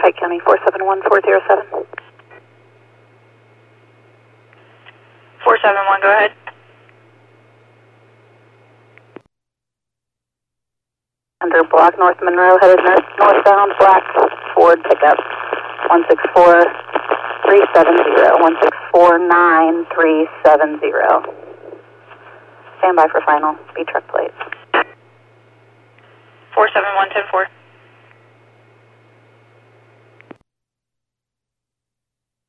Pike County 471407. 471, go ahead. Under block North Monroe, headed northbound, black Ford pickup. 164370, 164930. Stand by for final. B truck plate. 47110-4.